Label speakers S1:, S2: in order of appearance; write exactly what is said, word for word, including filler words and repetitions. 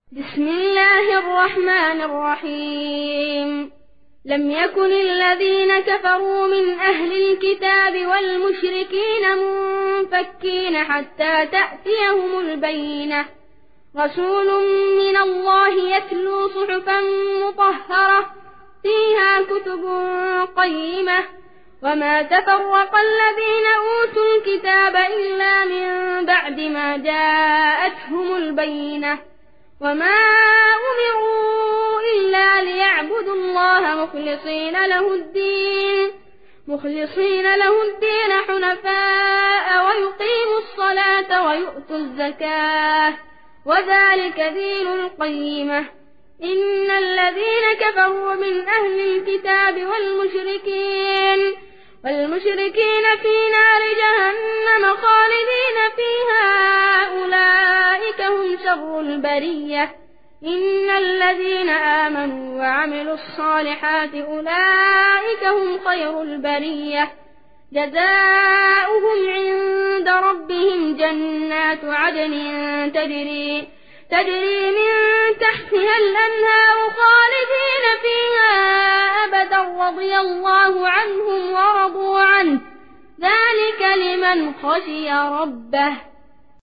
S1: بسم الله الرحمن الرحيم. لم يكن الذين كفروا من أهل الكتاب والمشركين منفكين حتى تأتيهم البينة، رسول من الله يتلو صحفا مطهرة فيها كتب قيمة، وما تفرق الذين أوتوا الكتاب إلا من بعد ما جاءتهم البينة، وما أمروا إلا ليعبدوا الله مخلصين له الدين مخلصين له الدين حنفاء ويقيموا الصلاة ويؤتوا الزكاة وذلك دين القيمة. إن الذين كفروا من أهل الكتاب والمشركين والمشركين في نار جهنم خالدين فيها أولئك هم شر البرية. إن الذين آمنوا وعملوا الصالحات أولئك هم خير البرية، جزاؤهم عند ربهم جنات عدن تجري تجري من تحتها الأنهار خالدين فيها أبدا، رضي الله عنهم ورضوا عنه، ذلك لمن خشي ربه.